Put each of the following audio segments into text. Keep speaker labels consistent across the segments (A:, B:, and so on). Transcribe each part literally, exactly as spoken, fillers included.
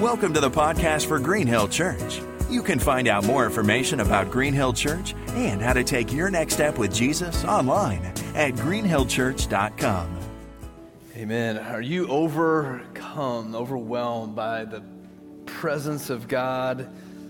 A: Welcome to the podcast for Green Hill Church. You can find out more information about Green Hill Church and how to take your next step with Jesus online at green hill church dot com.
B: Amen. Are you overcome, overwhelmed by the presence of God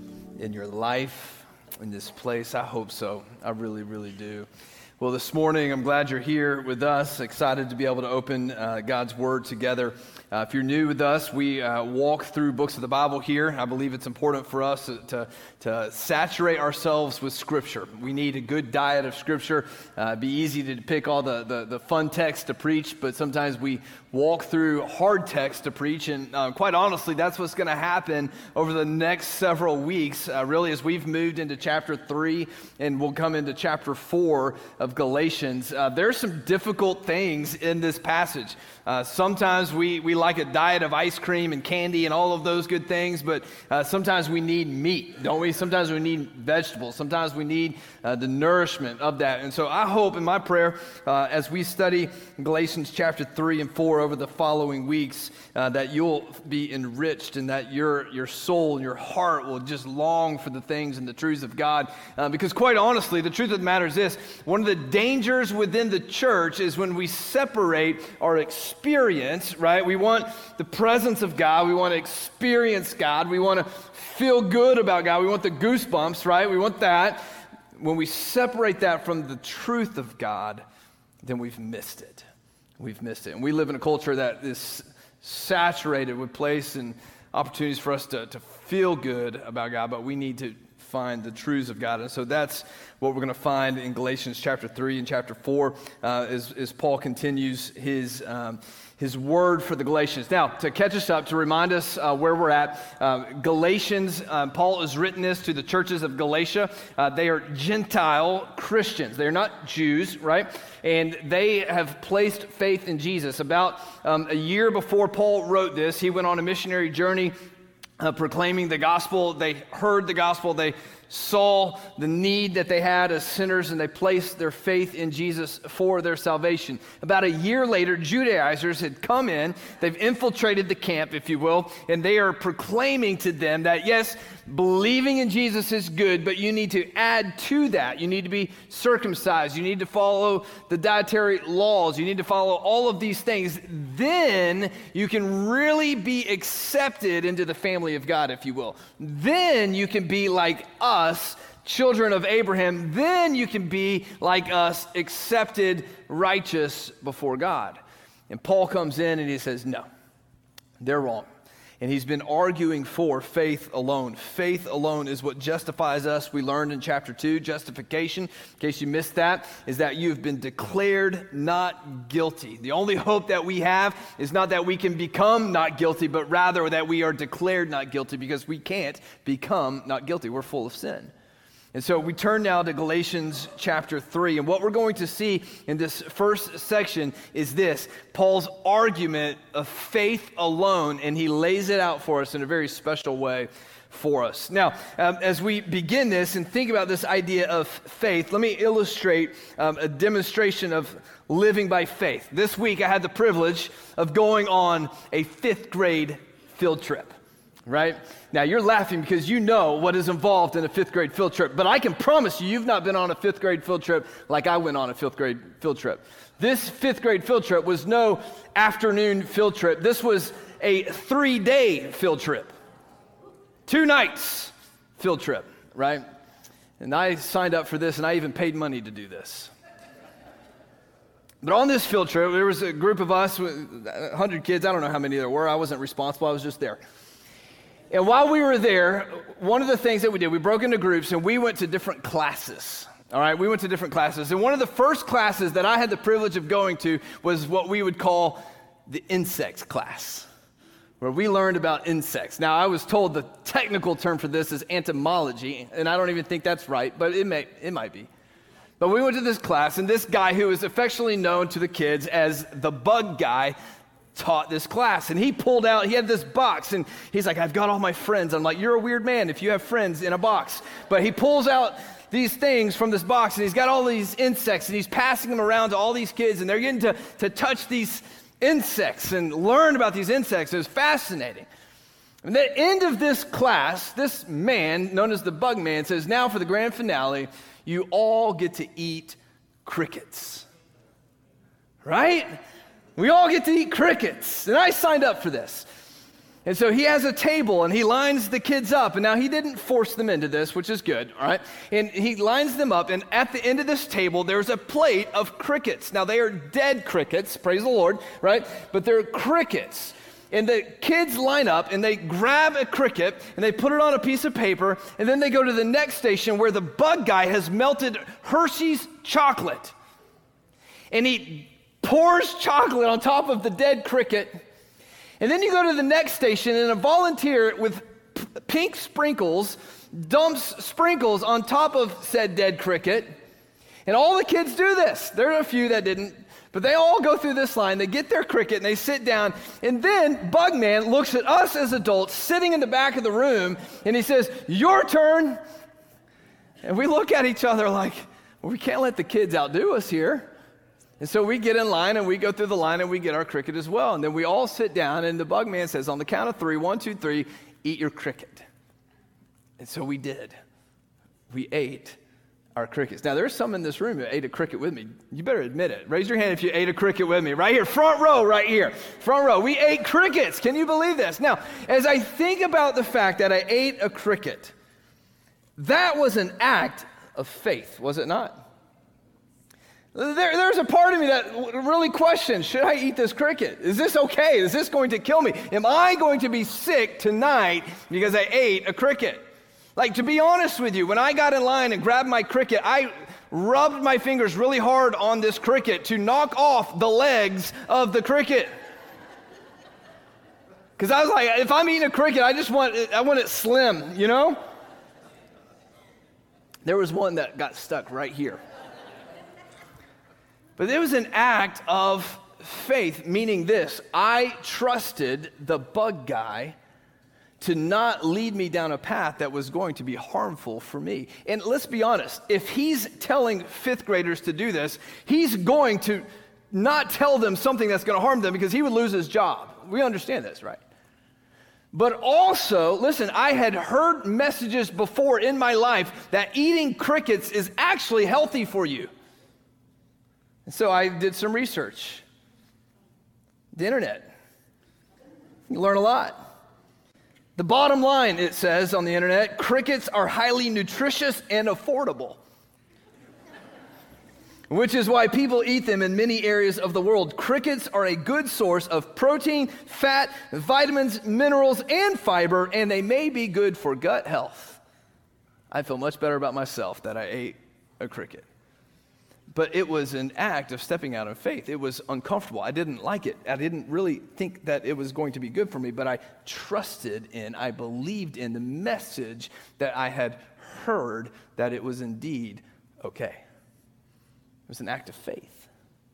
B: in your life, in this place? I hope so. I really, really do. Well, this morning, I'm glad you're here with us, excited to be able to open uh, God's Word together. Uh, if you're new with us, we uh, walk through books of the Bible here. I believe it's important for us to, to, to saturate ourselves with Scripture. We need a good diet of Scripture. Uh, it'd be easy to pick all the, the, the fun texts to preach, but sometimes we walk through hard texts to preach, and uh, quite honestly, that's what's going to happen over the next several weeks, uh, really, as we've moved into chapter three, and we'll come into chapter four of Galatians. Uh, there's some difficult things in this passage. Uh, sometimes we, we like a diet of ice cream and candy and all of those good things, but uh, sometimes we need meat, don't we? Sometimes we need vegetables. Sometimes we need uh, the nourishment of that. And so I hope in my prayer, uh, as we study Galatians chapter three and four over the following weeks, uh, that you'll be enriched and that your, your soul and your heart will just long for the things and the truths of God. Uh, because quite honestly, the truth of the matter is this: one of the dangers within the church is when we separate our experience, right? We want the presence of God. We want to experience God. We want to feel good about God. We want the goosebumps, right? We want that. When we separate that from the truth of God, then we've missed it. We've missed it. And we live in a culture that is saturated with place and opportunities for us to, to feel good about God, but we need to find the truths of God. And so that's what we're going to find in Galatians chapter three and chapter four uh, as, as Paul continues his um, his word for the Galatians. Now, to catch us up, to remind us uh, where we're at, uh, Galatians, uh, Paul has written this to the churches of Galatia. Uh, they are Gentile Christians. They're not Jews, right? And they have placed faith in Jesus. About um, a year before Paul wrote this, he went on a missionary journey Uh, proclaiming the gospel. They heard the gospel. They saw the need that they had as sinners, and they placed their faith in Jesus for their salvation. About a year later, Judaizers had come in. They've infiltrated the camp, if you will, and they are proclaiming to them that, yes, believing in Jesus is good, but you need to add to that. You need to be circumcised. You need to follow the dietary laws. You need to follow all of these things. Then you can really be accepted into the family of God, if you will. Then you can be like us, children of Abraham. Then you can be like us, accepted, righteous before God. And Paul comes in and he says, no, they're wrong. And he's been arguing for faith alone. Faith alone is what justifies us. We learned in chapter two, justification, in case you missed that, is that you've been declared not guilty. The only hope that we have is not that we can become not guilty, but rather that we are declared not guilty, because we can't become not guilty. We're full of sin. And so we turn now to Galatians chapter three, and what we're going to see in this first section is this: Paul's argument of faith alone, and he lays it out for us in a very special way for us. Now, um, as we begin this and think about this idea of faith, let me illustrate um, a demonstration of living by faith. This week I had the privilege of going on a fifth grade field trip. Right? Now, you're laughing because you know what is involved in a fifth grade field trip, but I can promise you, you've not been on a fifth grade field trip like I went on a fifth grade field trip. This fifth grade field trip was no afternoon field trip. This was a three-day field trip. Two nights field trip, right? And I signed up for this, and I even paid money to do this. But on this field trip, there was a group of us, one hundred kids. I don't know how many there were. I wasn't responsible. I was just there. And while we were there, one of the things that we did, we broke into groups and we went to different classes. All right, we went to different classes. And one of the first classes that I had the privilege of going to was what we would call the insects class, where we learned about insects. Now, I was told the technical term for this is entomology, and I don't even think that's right, but it may it might be. But we went to this class, and this guy who is affectionately known to the kids as the bug guy taught this class. And he pulled out, he had this box, and he's like, I've got all my friends. I'm like, you're a weird man if you have friends in a box. But he pulls out these things from this box, and he's got all these insects, and he's passing them around to all these kids, and they're getting to, to touch these insects and learn about these insects. It was fascinating. And at the end of this class, this man, known as the bug man, says, now for the grand finale, you all get to eat crickets. Right? We all get to eat crickets. And I signed up for this. And so he has a table, and he lines the kids up. And now he didn't force them into this, which is good, all right? And he lines them up, and at the end of this table, there's a plate of crickets. Now, they are dead crickets, praise the Lord, right? But they're crickets. And the kids line up, and they grab a cricket, and they put it on a piece of paper, and then they go to the next station where the bug guy has melted Hershey's chocolate. And he pours chocolate on top of the dead cricket. And then you go to the next station, and a volunteer with p- pink sprinkles dumps sprinkles on top of said dead cricket. And all the kids do this. There are a few that didn't. But they all go through this line, they get their cricket, and they sit down, and then Bugman looks at us as adults sitting in the back of the room, and he says, your turn. And we look at each other like, well, we can't let the kids outdo us here. And so we get in line, and we go through the line, and we get our cricket as well. And then we all sit down, and the Bugman says, on the count of three, one, two, three, eat your cricket. And so we did. We ate our crickets. Now, there's some in this room who ate a cricket with me. You better admit it. Raise your hand if you ate a cricket with me. Right here, front row, right here. Front row. We ate crickets. Can you believe this? Now, as I think about the fact that I ate a cricket, that was an act of faith, was it not? There, there's a part of me that really questions, should I eat this cricket? Is this okay? Is this going to kill me? Am I going to be sick tonight because I ate a cricket? Like, to be honest with you, when I got in line and grabbed my cricket, I rubbed my fingers really hard on this cricket to knock off the legs of the cricket. Because I was like, if I'm eating a cricket, I just want it, I want it slim, you know? There was one that got stuck right here. But it was an act of faith, meaning this: I trusted the bug guy to not lead me down a path that was going to be harmful for me. And let's be honest, if he's telling fifth graders to do this, he's going to not tell them something that's going to harm them because he would lose his job. We understand this, right? But also, listen, I had heard messages before in my life that eating crickets is actually healthy for you. And so I did some research. The internet. You learn a lot. The bottom line, it says on the internet, crickets are highly nutritious and affordable, which is why people eat them in many areas of the world. Crickets are a good source of protein, fat, vitamins, minerals, and fiber, and they may be good for gut health. I feel much better about myself that I ate a cricket. But it was an act of stepping out in faith. It was uncomfortable. I didn't like it. I didn't really think that it was going to be good for me, but I trusted in, I believed in the message that I had heard that it was indeed okay. It was an act of faith.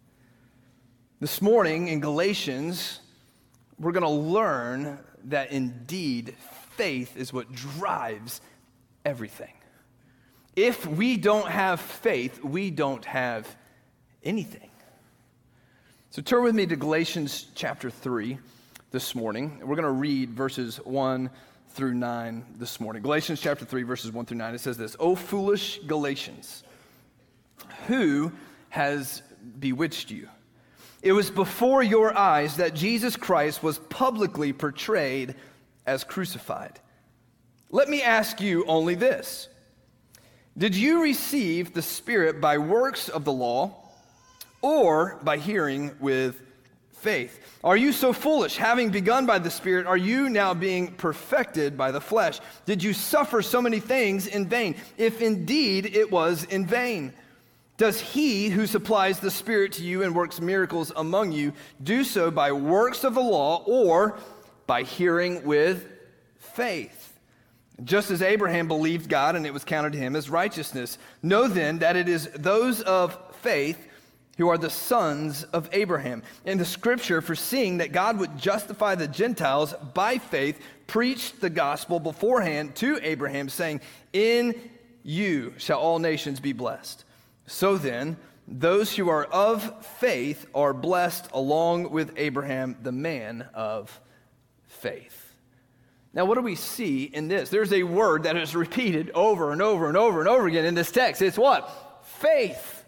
B: This morning in Galatians, we're going to learn that indeed faith is what drives everything. If we don't have faith, we don't have anything. So turn with me to Galatians chapter three this morning. We're going to read verses one through nine this morning. Galatians chapter three, verses one through nine. It says this: O foolish Galatians, who has bewitched you? It was before your eyes that Jesus Christ was publicly portrayed as crucified. Let me ask you only this: did you receive the Spirit by works of the law or by hearing with faith? Are you so foolish? Having begun by the Spirit, are you now being perfected by the flesh? Did you suffer so many things in vain, if indeed it was in vain? Does he who supplies the Spirit to you and works miracles among you do so by works of the law or by hearing with faith? Just as Abraham believed God and it was counted to him as righteousness. Know then that it is those of faith who are the sons of Abraham. And the scripture, foreseeing that God would justify the Gentiles by faith, preached the gospel beforehand to Abraham, saying, in you shall all nations be blessed. So then, those who are of faith are blessed along with Abraham, the man of faith. Now, what do we see in this? There's a word that is repeated over and over and over and over again in this text. It's what? Faith.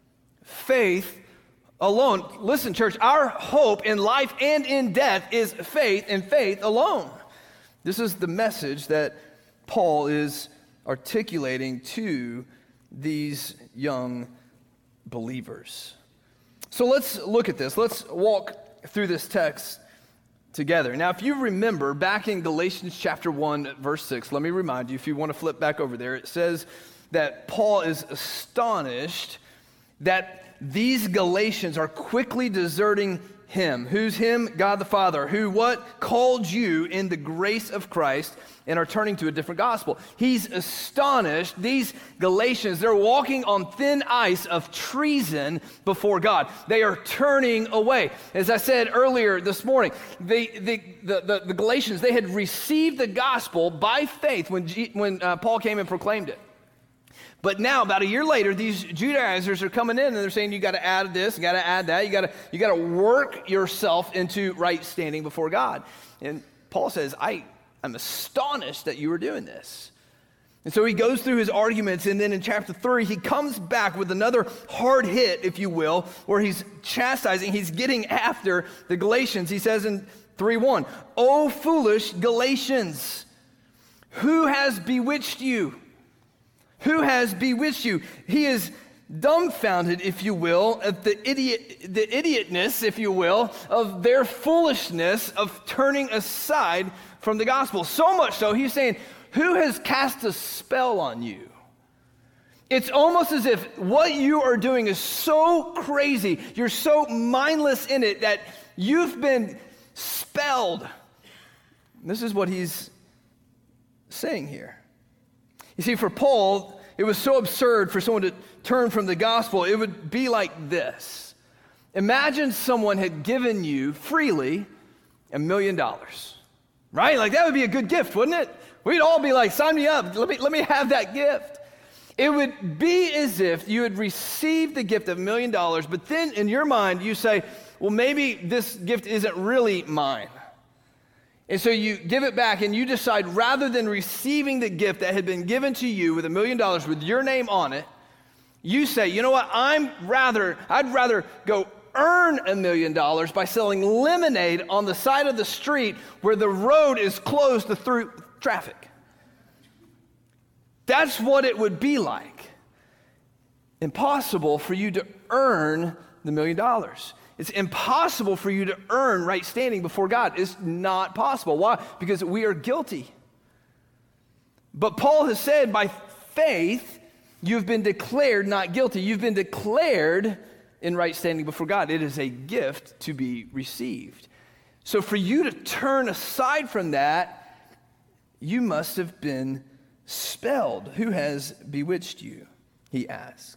B: Faith alone. Listen, church, our hope in life and in death is faith and faith alone. This is the message that Paul is articulating to these young believers. So let's look at this. Let's walk through this text together. Now, if you remember back in Galatians chapter one, verse six, let me remind you, if you want to flip back over there, it says that Paul is astonished that these Galatians are quickly deserting him. Who's him? God the Father, who what? Called you in the grace of Christ and are turning to a different gospel. He's astonished. These Galatians, they're walking on thin ice of treason before God. They are turning away. As I said earlier this morning, they, they, the, the, the Galatians, they had received the gospel by faith when, G, when uh, Paul came and proclaimed it. But now, about a year later, these Judaizers are coming in and they're saying, you got to add this, you got to add that, you got to you got to work yourself into right standing before God. And Paul says, I am astonished that you are doing this. And so he goes through his arguments, and then in chapter three, he comes back with another hard hit, if you will, where he's chastising, he's getting after the Galatians. He says in three one, O foolish Galatians, who has bewitched you? Who has bewitched you? He is dumbfounded, if you will, at the idiot, the idiotness, if you will, of their foolishness of turning aside from the gospel. So much so, he's saying, who has cast a spell on you? It's almost as if what you are doing is so crazy, you're so mindless in it that you've been spelled. This is what he's saying here. You see, for Paul, it was so absurd for someone to turn from the gospel. It would be like this. Imagine someone had given you freely a million dollars, right? Like that would be a good gift, wouldn't it? We'd all be like, sign me up. Let me, let me have that gift. It would be as if you had received the gift of a million dollars, but then in your mind you say, well, maybe this gift isn't really mine. And so you give it back and you decide, rather than receiving the gift that had been given to you with a million dollars with your name on it, you say, you know what, I'm rather, I'd rather go earn a million dollars by selling lemonade on the side of the street where the road is closed to through traffic. That's what it would be like. Impossible for you to earn the million dollars. It's impossible for you to earn right standing before God. It's not possible. Why? Because we are guilty. But Paul has said, by faith, you've been declared not guilty. You've been declared in right standing before God. It is a gift to be received. So for you to turn aside from that, you must have been spelled. Who has bewitched you? He asks.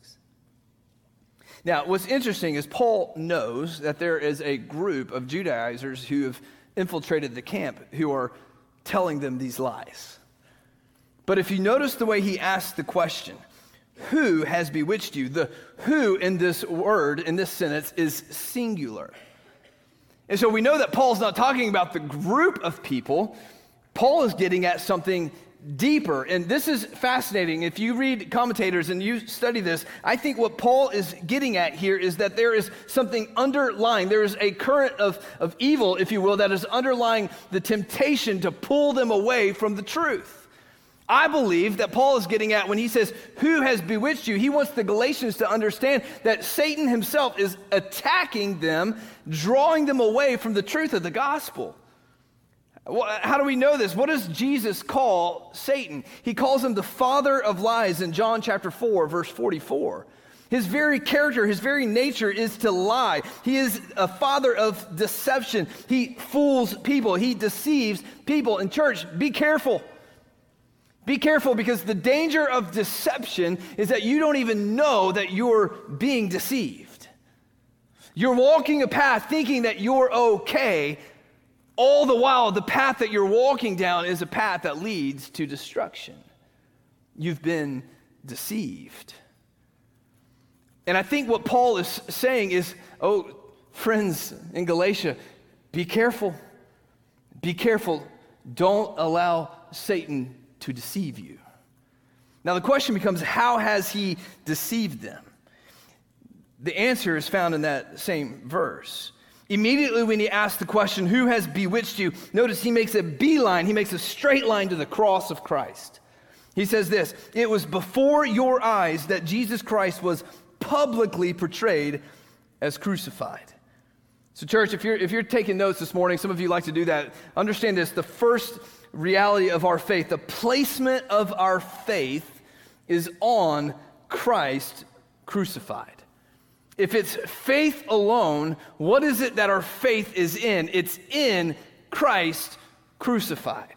B: Now, what's interesting is Paul knows that there is a group of Judaizers who have infiltrated the camp who are telling them these lies. But if you notice the way he asks the question, who has bewitched you? The who in this word, in this sentence, is singular. And so we know that Paul's not talking about the group of people. Paul is getting at something deeper. And this is fascinating. If you read commentators and you study this, I think what Paul is getting at here is that there is something underlying. There is a current of, of evil, if you will, that is underlying the temptation to pull them away from the truth. I believe that Paul is getting at when he says, who has bewitched you? He wants the Galatians to understand that Satan himself is attacking them, drawing them away from the truth of the gospel. How do we know this? What does Jesus call Satan? He calls him the father of lies in John chapter four, verse forty-four. His very character, his very nature is to lie. He is a father of deception. He fools people. He deceives people. In church, be careful. Be careful, because the danger of deception is that you don't even know that you're being deceived. You're walking a path thinking that you're okay. All the while, the path that you're walking down is a path that leads to destruction. You've been deceived. And I think what Paul is saying is, oh, friends in Galatia, be careful. Be careful. Don't allow Satan to deceive you. Now the question becomes, how has he deceived them? The answer is found in that same verse. Immediately when he asks the question, who has bewitched you? Notice he makes a beeline, he makes a straight line to the cross of Christ. He says this, it was before your eyes that Jesus Christ was publicly portrayed as crucified. So church, if you're, if you're taking notes this morning, some of you like to do that, understand this, the first reality of our faith, the placement of our faith is on Christ crucified. If it's faith alone, what is it that our faith is in? It's in Christ crucified.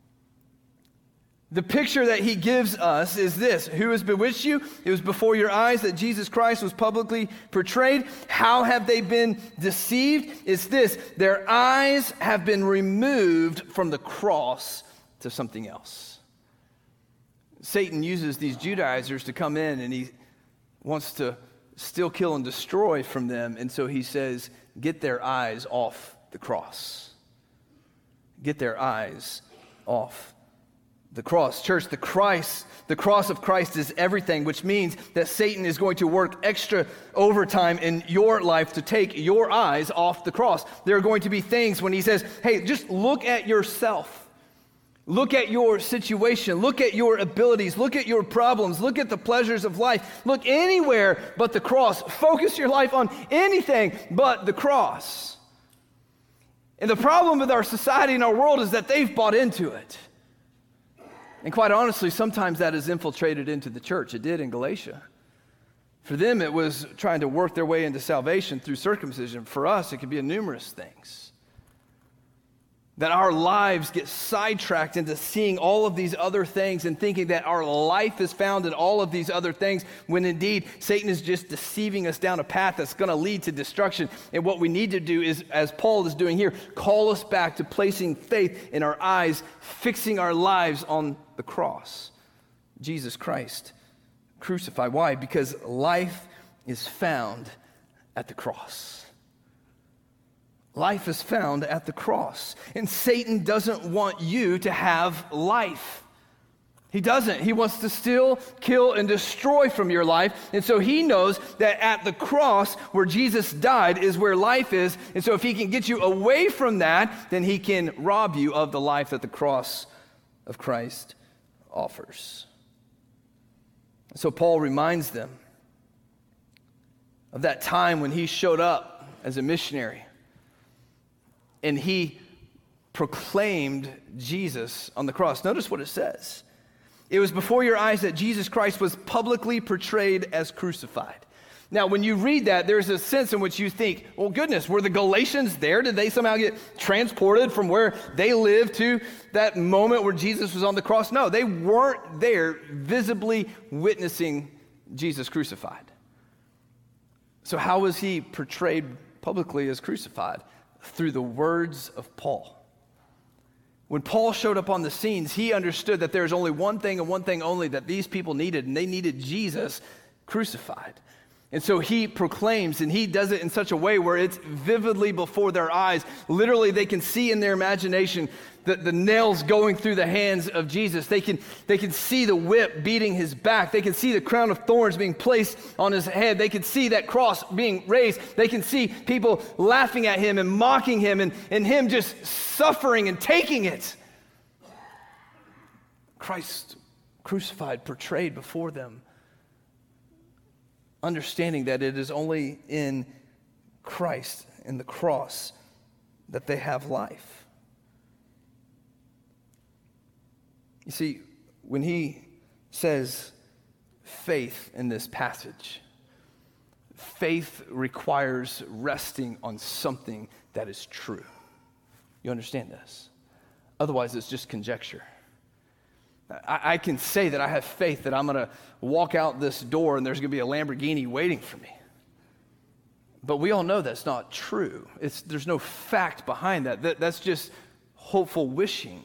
B: The picture that he gives us is this. Who has bewitched you? It was before your eyes that Jesus Christ was publicly portrayed. How have they been deceived? It's this. Their eyes have been removed from the cross to something else. Satan uses these Judaizers to come in, and he wants to steal, kill, and destroy from them. And so he says, get their eyes off the cross. Get their eyes off the cross. Church, the Christ, the cross of Christ is everything, which means that Satan is going to work extra overtime in your life to take your eyes off the cross. There are going to be things when he says, hey, just look at yourself. Look at your situation. Look at your abilities. Look at your problems. Look at the pleasures of life. Look anywhere but the cross. Focus your life on anything but the cross. And the problem with our society and our world is that they've bought into it. And quite honestly, sometimes that has infiltrated into the church. It did in Galatia. For them, it was trying to work their way into salvation through circumcision. For us, it could be numerous things. That our lives get sidetracked into seeing all of these other things and thinking that our life is found in all of these other things, when indeed Satan is just deceiving us down a path that's going to lead to destruction. And what we need to do is, as Paul is doing here, call us back to placing faith in our eyes, fixing our lives on the cross. Jesus Christ crucified. Why? Because life is found at the cross. Life is found at the cross. And Satan doesn't want you to have life. He doesn't. He wants to steal, kill, and destroy from your life. And so he knows that at the cross where Jesus died is where life is. And so if he can get you away from that, then he can rob you of the life that the cross of Christ offers. So Paul reminds them of that time when he showed up as a missionary. And he proclaimed Jesus on the cross. Notice what it says. It was before your eyes that Jesus Christ was publicly portrayed as crucified. Now, when you read that, there's a sense in which you think, well, goodness, were the Galatians there? Did they somehow get transported from where they lived to that moment where Jesus was on the cross? No, they weren't there visibly witnessing Jesus crucified. So how was he portrayed publicly as crucified? Through the words of Paul. When Paul showed up on the scenes, he understood that there's only one thing and one thing only that these people needed, and they needed Jesus crucified. And so he proclaims, and he does it in such a way where it's vividly before their eyes. Literally, they can see in their imagination the, the nails going through the hands of Jesus. They can, they can see the whip beating his back. They can see the crown of thorns being placed on his head. They can see that cross being raised. They can see people laughing at him and mocking him, and, and him just suffering and taking it. Christ crucified, portrayed before them, understanding that it is only in Christ, in the cross, that they have life. You see, when he says faith in this passage, faith requires resting on something that is true. You understand this? Otherwise, it's just conjecture. I, I can say that I have faith that I'm going to walk out this door and there's going to be a Lamborghini waiting for me. But we all know that's not true. It's, there's no fact behind that. that. That's just hopeful wishing.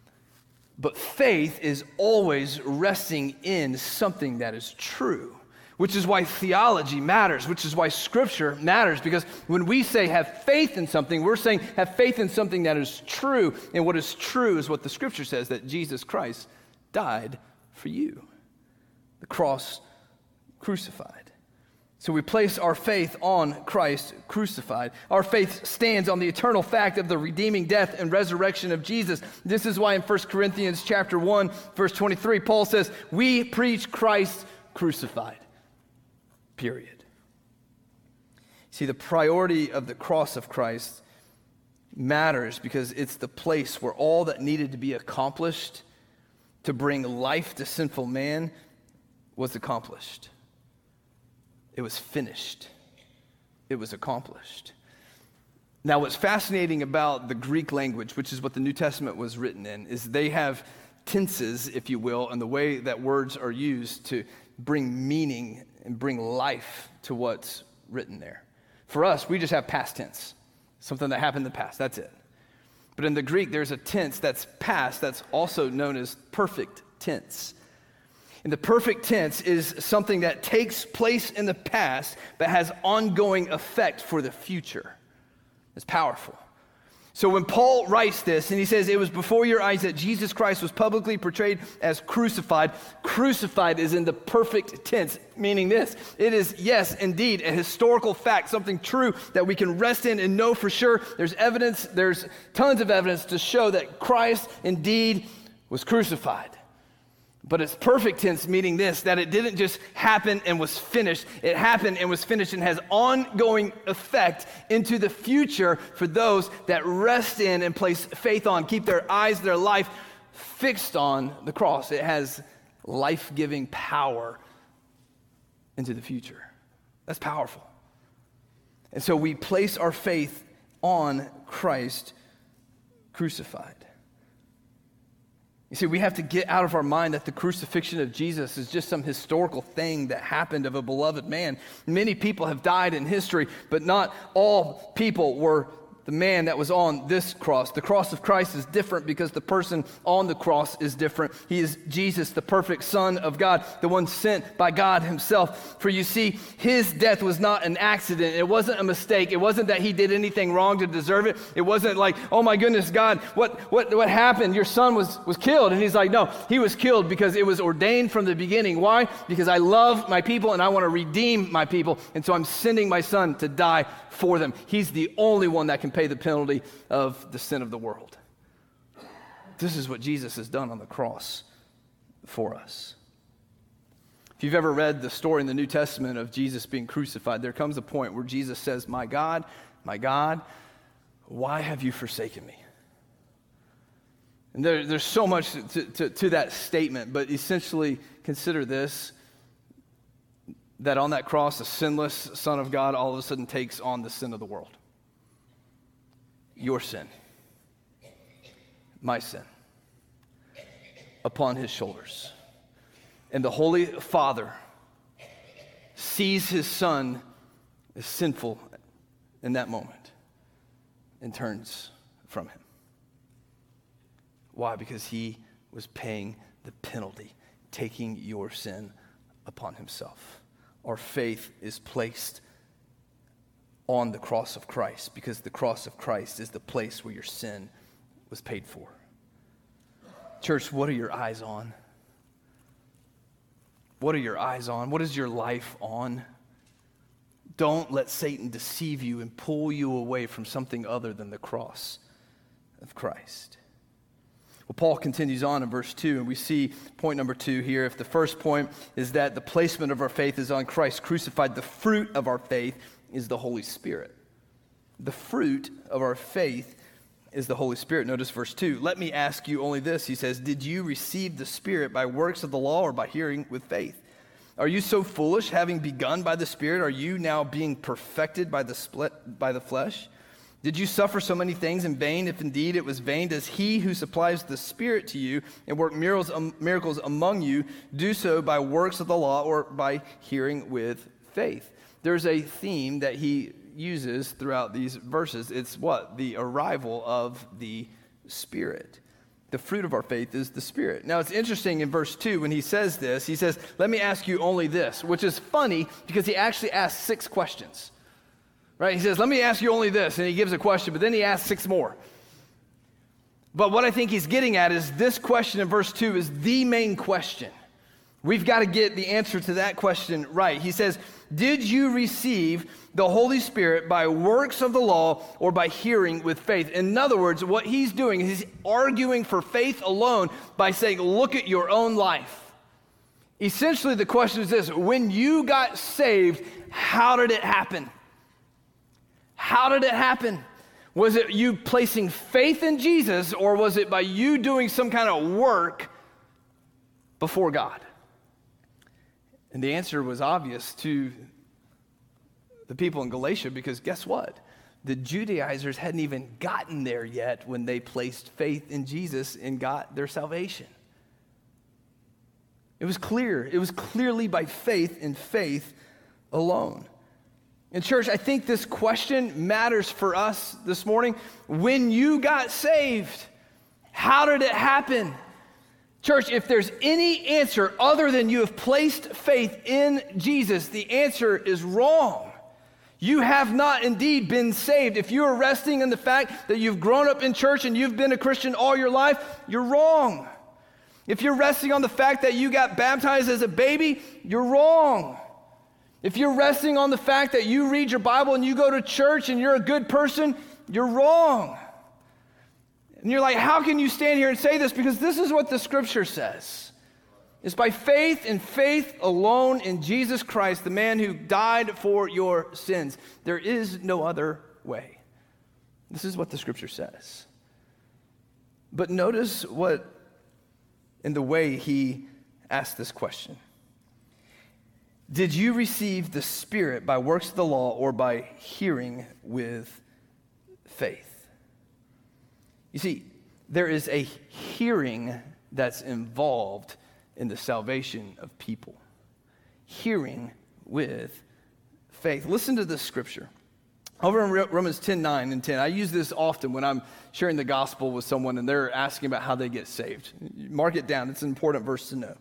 B: But faith is always resting in something that is true, which is why theology matters, which is why Scripture matters, because when we say have faith in something, we're saying have faith in something that is true, and what is true is what the Scripture says, that Jesus Christ died for you. The cross crucified. So we place our faith on Christ crucified. Our faith stands on the eternal fact of the redeeming death and resurrection of Jesus. This is why in First Corinthians chapter one, verse twenty-three, Paul says, we preach Christ crucified. Period. See, the priority of the cross of Christ matters because it's the place where all that needed to be accomplished to bring life to sinful man was accomplished. It was finished. It was accomplished. Now, what's fascinating about the Greek language, which is what the New Testament was written in, is they have tenses, if you will, and the way that words are used to bring meaning and bring life to what's written there. For us, we just have past tense, something that happened in the past. That's it. But in the Greek, there's a tense that's past that's also known as perfect tense. And the perfect tense is something that takes place in the past but has ongoing effect for the future. It's powerful. So when Paul writes this and he says, it was before your eyes that Jesus Christ was publicly portrayed as crucified, crucified is in the perfect tense, meaning this. It is, yes, indeed, a historical fact, something true that we can rest in and know for sure. There's evidence, there's tons of evidence to show that Christ indeed was crucified. But it's perfect tense, meaning this, that it didn't just happen and was finished. It happened and was finished and has ongoing effect into the future for those that rest in and place faith on, keep their eyes, their life fixed on the cross. It has life-giving power into the future. That's powerful. And so we place our faith on Christ crucified. You see, we have to get out of our mind that the crucifixion of Jesus is just some historical thing that happened of a beloved man. Many people have died in history, but not all people were the man that was on this cross. The cross of Christ is different because the person on the cross is different. He is Jesus, the perfect Son of God, the one sent by God himself. For you see, his death was not an accident. It wasn't a mistake. It wasn't that he did anything wrong to deserve it. It wasn't like, oh my goodness, God, what what what happened? Your son was, was killed. And he's like, no, he was killed because it was ordained from the beginning. Why? Because I love my people and I want to redeem my people. And so I'm sending my son to die for them. He's the only one that can pay the penalty of the sin of the world. This is what Jesus has done on the cross for us. If you've ever read the story in the New Testament of Jesus being crucified, there comes a point where Jesus says, my God, my God, why have you forsaken me? And there, there's so much to, to, to that statement, but essentially consider this, that on that cross, a sinless Son of God all of a sudden takes on the sin of the world. Your sin, my sin, upon his shoulders. And the Holy Father sees his Son as sinful in that moment and turns from him. Why? Because he was paying the penalty, taking your sin upon himself. Our faith is placed on the cross of Christ because the cross of Christ is the place where your sin was paid for. Church, what are your eyes on? What are your eyes on? What is your life on? Don't let Satan deceive you and pull you away from something other than the cross of Christ. Well, Paul continues on in verse two, and we see point number two here. If the first point is that the placement of our faith is on Christ crucified, the fruit of our faith is the Holy Spirit. The fruit of our faith is the Holy Spirit. Notice verse two. Let me ask you only this. He says, did you receive the Spirit by works of the law or by hearing with faith? Are you so foolish, having begun by the Spirit? Are you now being perfected by the split by the flesh? Did you suffer so many things in vain? If indeed it was vain, does he who supplies the Spirit to you and work miracles, um, miracles among you do so by works of the law or by hearing with faith? There's a theme that he uses throughout these verses. It's what? The arrival of the Spirit. The fruit of our faith is the Spirit. Now, it's interesting in verse two when he says this, he says, let me ask you only this, which is funny because he actually asks six questions, right? He says, let me ask you only this, and he gives a question, but then he asks six more. But what I think he's getting at is this question in verse two is the main question. We've got to get the answer to that question right. He says, did you receive the Holy Spirit by works of the law or by hearing with faith? In other words, what he's doing is he's arguing for faith alone by saying, look at your own life. Essentially, the question is this: when you got saved, how did it happen? How did it happen? Was it you placing faith in Jesus, or was it by you doing some kind of work before God? And the answer was obvious to the people in Galatia, because guess what? The Judaizers hadn't even gotten there yet when they placed faith in Jesus and got their salvation. It was clear. It was clearly by faith and faith alone. And church, I think this question matters for us this morning. When you got saved, how did it happen? Church, if there's any answer other than you have placed faith in Jesus, the answer is wrong. You have not indeed been saved. If you are resting in the fact that you've grown up in church and you've been a Christian all your life, you're wrong. If you're resting on the fact that you got baptized as a baby, you're wrong. If you're resting on the fact that you read your Bible and you go to church and you're a good person, you're wrong. And you're like, how can you stand here and say this? Because this is what the scripture says. It's by faith and faith alone in Jesus Christ, the man who died for your sins. There is no other way. This is what the scripture says. But notice what, in the way he asked this question. Did you receive the Spirit by works of the law or by hearing with faith? You see, there is a hearing that's involved in the salvation of people. Hearing with faith. Listen to this scripture. Over in Romans ten, nine and ten, I use this often when I'm sharing the gospel with someone and they're asking about how they get saved. Mark it down. It's an important verse to know.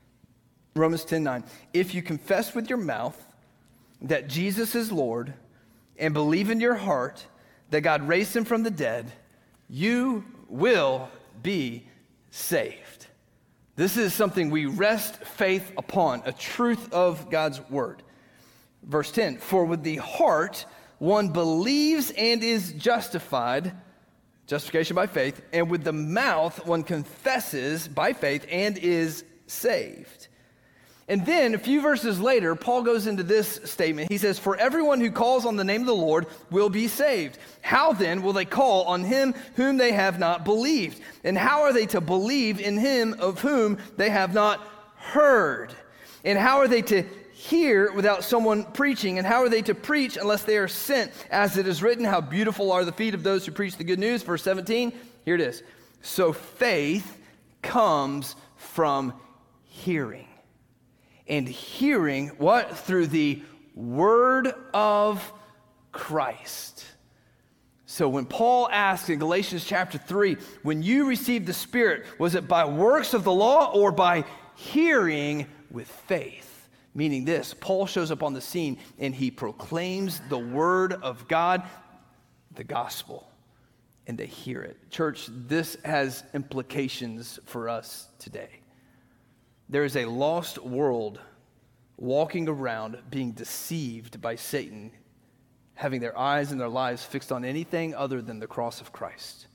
B: Romans ten, nine. If you confess with your mouth that Jesus is Lord and believe in your heart that God raised him from the dead, you will be saved. This is something we rest faith upon, a truth of God's word. Verse ten, for with the heart one believes and is justified, justification by faith, and with the mouth one confesses by faith and is saved. And then a few verses later, Paul goes into this statement. He says, for everyone who calls on the name of the Lord will be saved. How then will they call on him whom they have not believed? And how are they to believe in him of whom they have not heard? And how are they to hear without someone preaching? And how are they to preach unless they are sent? As it is written, how beautiful are the feet of those who preach the good news. Verse seventeen, here it is. So faith comes from hearing. And hearing, what? Through the word of Christ. So when Paul asks in Galatians chapter three, when you received the Spirit, was it by works of the law or by hearing with faith? Meaning this, Paul shows up on the scene and he proclaims the word of God, the gospel, and they hear it. Church, this has implications for us today. There is a lost world walking around being deceived by Satan, having their eyes and their lives fixed on anything other than the cross of Christ.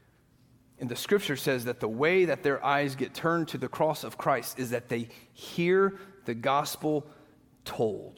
B: And the scripture says that the way that their eyes get turned to the cross of Christ is that they hear the gospel told.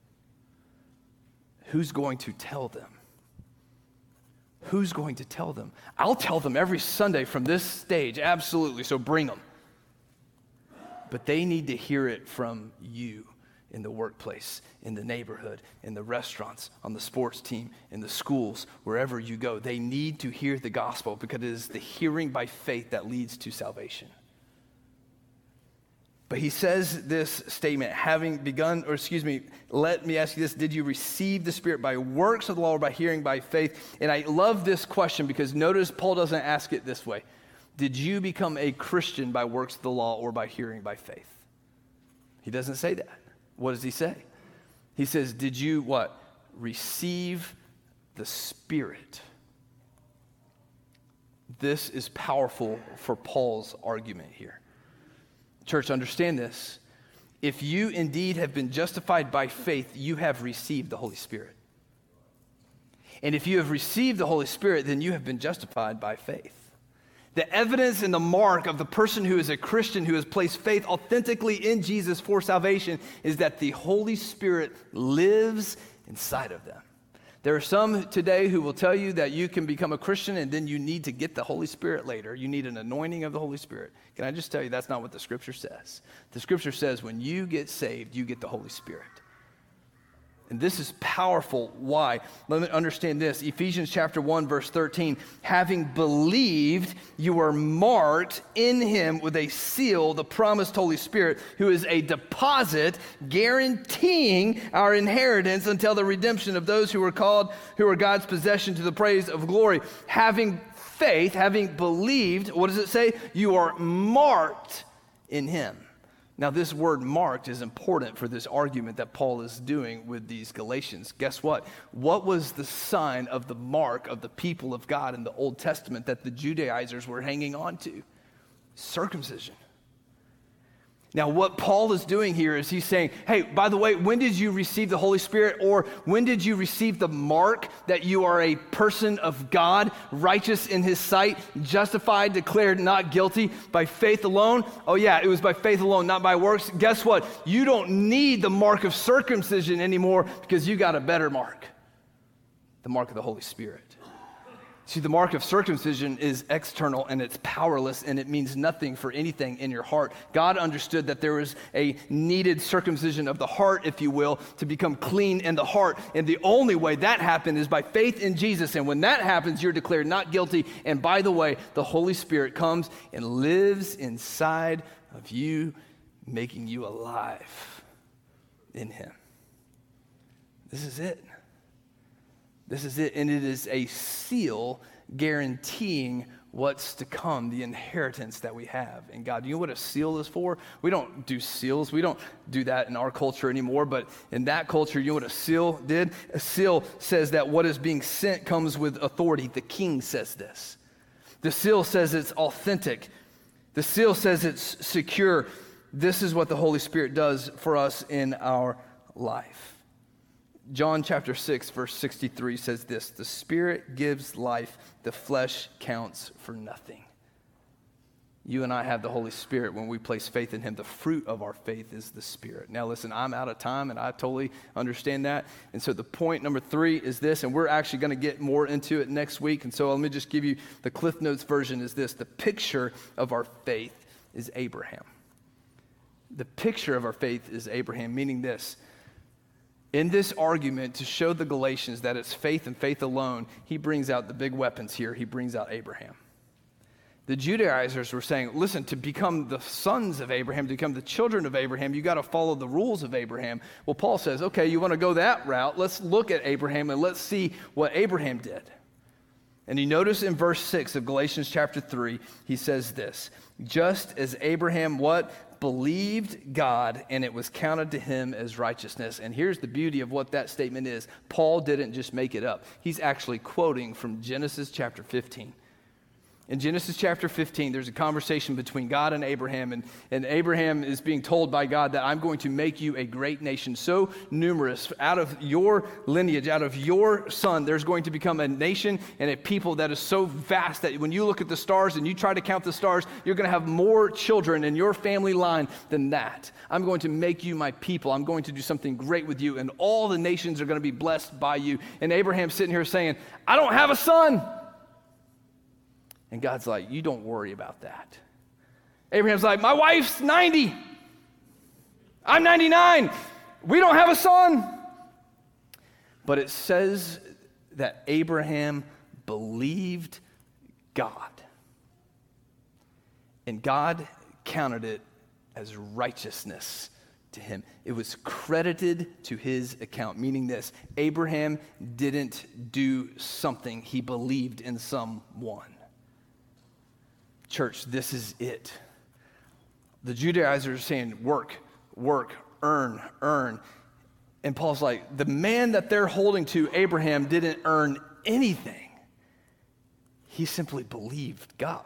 B: Who's going to tell them? Who's going to tell them? I'll tell them every Sunday from this stage, absolutely, so bring them. But they need to hear it from you in the workplace, in the neighborhood, in the restaurants, on the sports team, in the schools, wherever you go. They need to hear the gospel because it is the hearing by faith that leads to salvation. But he says this statement, having begun, or excuse me, let me ask you this, did you receive the Spirit by works of the law or by hearing by faith? And I love this question because notice Paul doesn't ask it this way. did you become a Christian by works of the law or by hearing by faith? He doesn't say that. What does he say? He says, did you what? Receive the Spirit. This is powerful for Paul's argument here. Church, understand this. If you indeed have been justified by faith, you have received the Holy Spirit. And if you have received the Holy Spirit, then you have been justified by faith. The evidence and the mark of the person who is a Christian who has placed faith authentically in Jesus for salvation is that the Holy Spirit lives inside of them. There are some today who will tell you that you can become a Christian and then you need to get the Holy Spirit later. You need an anointing of the Holy Spirit. Can I just tell you that's not what the Scripture says? The Scripture says when you get saved, you get the Holy Spirit. And this is powerful. Why? Let me understand this. Ephesians chapter one, verse thirteen. Having believed, you are marked in him with a seal, the promised Holy Spirit, who is a deposit guaranteeing our inheritance until the redemption of those who are called, who are God's possession to the praise of glory. Having faith, having believed, what does it say? You are marked in him. Now, this word marked is important for this argument that Paul is doing with these Galatians. Guess what? What was the sign of the mark of the people of God in the Old Testament that the Judaizers were hanging on to? Circumcision. Now, what Paul is doing here is he's saying, hey, by the way, when did you receive the Holy Spirit? Or when did you receive the mark that you are a person of God, righteous in his sight, justified, declared not guilty by faith alone? Oh yeah, it was by faith alone, not by works. Guess what? You don't need the mark of circumcision anymore because you got a better mark, the mark of the Holy Spirit. See, the mark of circumcision is external and it's powerless and it means nothing for anything in your heart. God understood that there was a needed circumcision of the heart, if you will, to become clean in the heart. And the only way that happened is by faith in Jesus. And when that happens, you're declared not guilty. And by the way, the Holy Spirit comes and lives inside of you, making you alive in him. This is it. This is it, and it is a seal guaranteeing what's to come, the inheritance that we have in God. You know what a seal is for? We don't do seals. We don't do that in our culture anymore, but in that culture, you know what a seal did? A seal says that what is being sent comes with authority. The king says this. The seal says it's authentic. The seal says it's secure. This is what the Holy Spirit does for us in our life. John chapter six, verse sixty-three says this, the Spirit gives life, the flesh counts for nothing. You and I have the Holy Spirit when we place faith in him. The fruit of our faith is the Spirit. Now listen, I'm out of time and I totally understand that. And so the point number three is this, and we're actually going to get more into it next week. And so let me just give you the Cliff Notes version is this, the picture of our faith is Abraham. The picture of our faith is Abraham, meaning this, in this argument, to show the Galatians that it's faith and faith alone, he brings out the big weapons here. He brings out Abraham. The Judaizers were saying, listen, to become the sons of Abraham, to become the children of Abraham, you got to follow the rules of Abraham. Well, Paul says, okay, you want to go that route? Let's look at Abraham and let's see what Abraham did. And you notice in verse six of Galatians chapter three, he says this, just as Abraham, what? Believed God, and it was counted to him as righteousness. And here's the beauty of what that statement is. Paul didn't just make it up. He's actually quoting from Genesis chapter fifteen. In Genesis chapter fifteen, there's a conversation between God and Abraham, and, and Abraham is being told by God that I'm going to make you a great nation, so numerous. Out of your lineage, out of your son, there's going to become a nation and a people that is so vast that when you look at the stars and you try to count the stars, you're going to have more children in your family line than that. I'm going to make you my people. I'm going to do something great with you, and all the nations are going to be blessed by you. And Abraham's sitting here saying, I don't have a son. And God's like, you don't worry about that. Abraham's like, my wife's ninety. I'm ninety-nine. We don't have a son. But it says that Abraham believed God. And God counted it as righteousness to him. It was credited to his account, meaning this, Abraham didn't do something, he believed in someone. Church, this is it. The Judaizers are saying, work, work, earn, earn. And Paul's like, the man that they're holding to, Abraham, didn't earn anything. He simply believed God.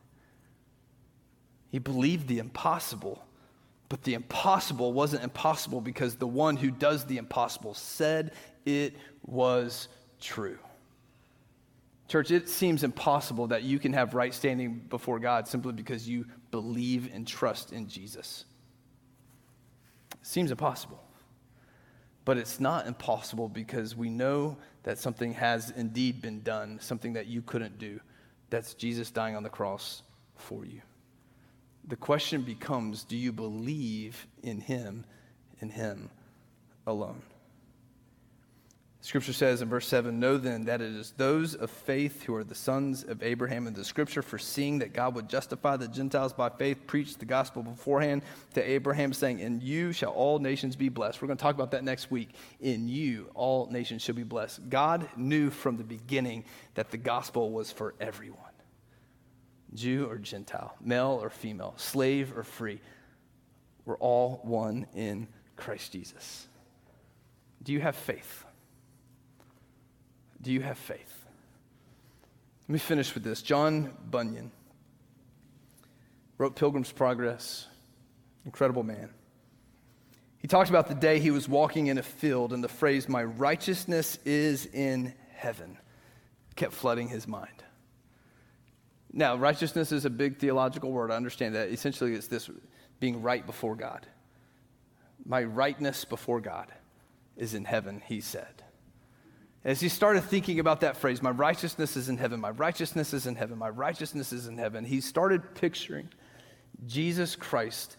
B: He believed the impossible, but the impossible wasn't impossible because the one who does the impossible said it was true. Church, it seems impossible that you can have right standing before God simply because you believe and trust in Jesus. It seems impossible. But it's not impossible because we know that something has indeed been done, something that you couldn't do. That's Jesus dying on the cross for you. The question becomes, do you believe in him and him alone? Scripture says in verse seven, know then that it is those of faith who are the sons of Abraham. And the scripture, foreseeing that God would justify the Gentiles by faith, preached the gospel beforehand to Abraham, saying, in you shall all nations be blessed. We're going to talk about that next week. In you, all nations shall be blessed. God knew from the beginning that the gospel was for everyone. Jew or Gentile, male or female, slave or free. We're all one in Christ Jesus. Do you have faith? Do you have faith? Let me finish with this. John Bunyan wrote Pilgrim's Progress. Incredible man. He talks about the day he was walking in a field, and the phrase, my righteousness is in heaven, kept flooding his mind. Now, righteousness is a big theological word. I understand that. Essentially, it's this being right before God. My rightness before God is in heaven, he said. As he started thinking about that phrase, my righteousness is in heaven, my righteousness is in heaven, my righteousness is in heaven, he started picturing Jesus Christ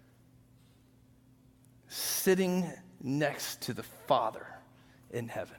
B: sitting next to the Father in heaven.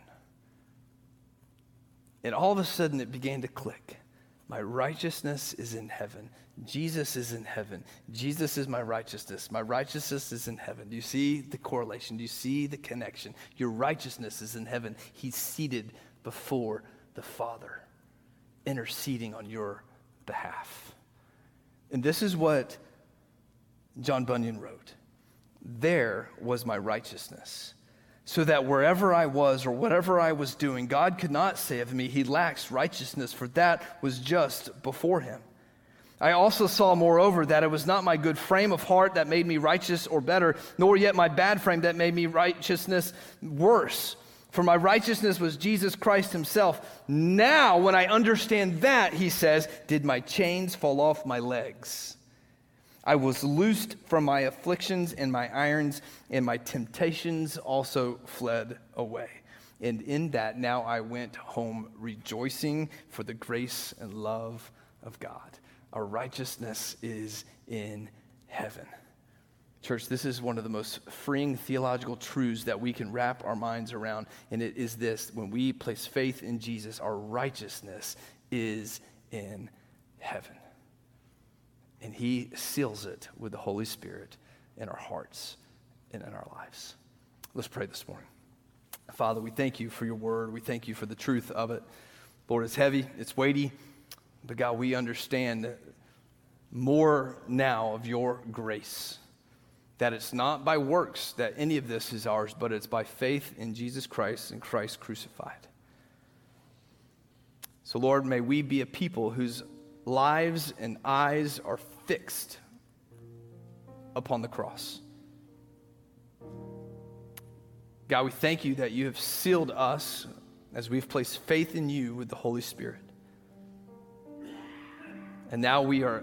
B: And all of a sudden it began to click. My righteousness is in heaven. Jesus is in heaven. Jesus is my righteousness. My righteousness is in heaven. Do you see the correlation? Do you see the connection? Your righteousness is in heaven. He's seated before the Father, interceding on your behalf. And this is what John Bunyan wrote. There was my righteousness, so that wherever I was or whatever I was doing, God could not say of me, he lacks righteousness, for that was just before him. I also saw, moreover, that it was not my good frame of heart that made me righteous or better, nor yet my bad frame that made me righteousness worse. For my righteousness was Jesus Christ himself. Now, when I understand that, he says, did my chains fall off my legs? I was loosed from my afflictions and my irons, and my temptations also fled away. And in that, now I went home rejoicing for the grace and love of God. Our righteousness is in heaven. Church, this is one of the most freeing theological truths that we can wrap our minds around, and it is this: when we place faith in Jesus, our righteousness is in heaven. And he seals it with the Holy Spirit in our hearts and in our lives. Let's pray this morning. Father, we thank you for your word. We thank you for the truth of it. Lord, it's heavy, it's weighty, but God, we understand more now of your grace, that it's not by works that any of this is ours, but it's by faith in Jesus Christ and Christ crucified. So Lord, may we be a people whose lives and eyes are fixed upon the cross. God, we thank you that you have sealed us as we've placed faith in you with the Holy Spirit. And now we are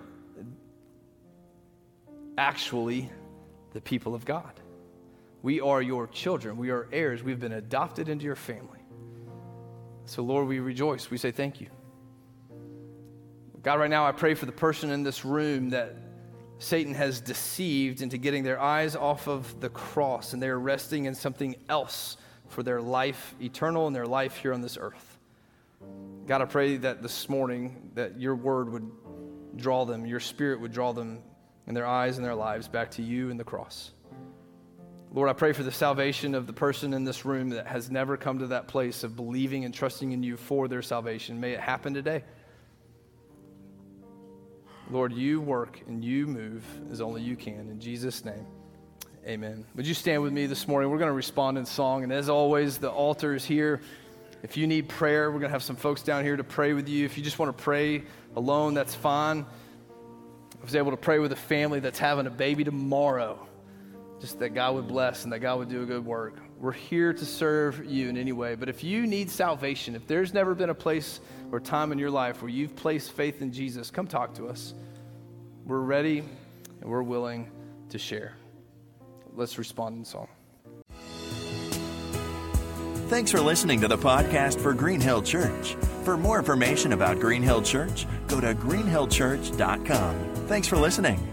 B: actually the people of God. We are your children. We are heirs. We've been adopted into your family. So Lord, we rejoice. We say thank you. God, right now I pray for the person in this room that Satan has deceived into getting their eyes off of the cross, and they are resting in something else for their life eternal and their life here on this earth. God, I pray that this morning that your word would draw them, your spirit would draw them and their eyes and their lives back to you and the cross. Lord, I pray for the salvation of the person in this room that has never come to that place of believing and trusting in you for their salvation. May it happen today. Lord, you work and you move as only you can. In Jesus' name, amen. Would you stand with me this morning? We're going to respond in song. And as always, the altar is here. If you need prayer, we're going to have some folks down here to pray with you. If you just want to pray alone, that's fine. I was able to pray with a family that's having a baby tomorrow. Just that God would bless and that God would do a good work. We're here to serve you in any way. But if you need salvation, if there's never been a place or time in your life where you've placed faith in Jesus, come talk to us. We're ready and we're willing to share. Let's respond in song.
A: Thanks for listening to the podcast for Green Hill Church. For more information about Green Hill Church, go to green hill church dot com. Thanks for listening.